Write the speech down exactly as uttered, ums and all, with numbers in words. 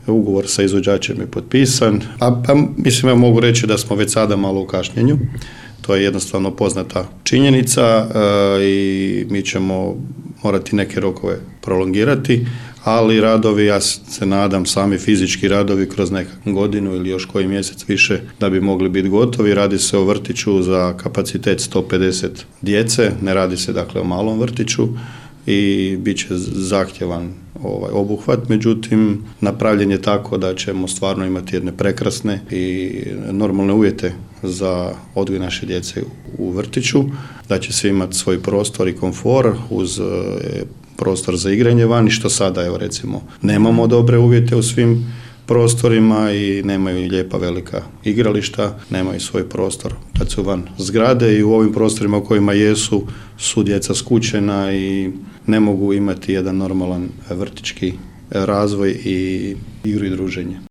Ugovor sa izvođačem je potpisan, a pa, mislim ja mogu reći da smo već sada malo u kašnjenju. To je jednostavno poznata činjenica e, i mi ćemo morati neke rokove prolongirati, ali radovi, ja se nadam, sami fizički radovi kroz nekakvu godinu ili još koji mjesec više da bi mogli biti gotovi. Radi se o vrtiću za kapacitet sto pedeset djece, ne radi se dakle o malom vrtiću i bit će zahtjevan ovaj obuhvat, međutim napravljen je tako da ćemo stvarno imati jedne prekrasne i normalne uvjete za odgoj naše djece u vrtiću, da će se imati svoj prostor i komfor uz e, prostor za igranje vani, što sada evo recimo nemamo dobre uvjete u svim prostorima i nemaju lijepa velika igrališta, nemaju svoj prostor kad su van zgrade i u ovim prostorima u kojima jesu su djeca skučena i ne mogu imati jedan normalan vrtićki razvoj i igru i druženje.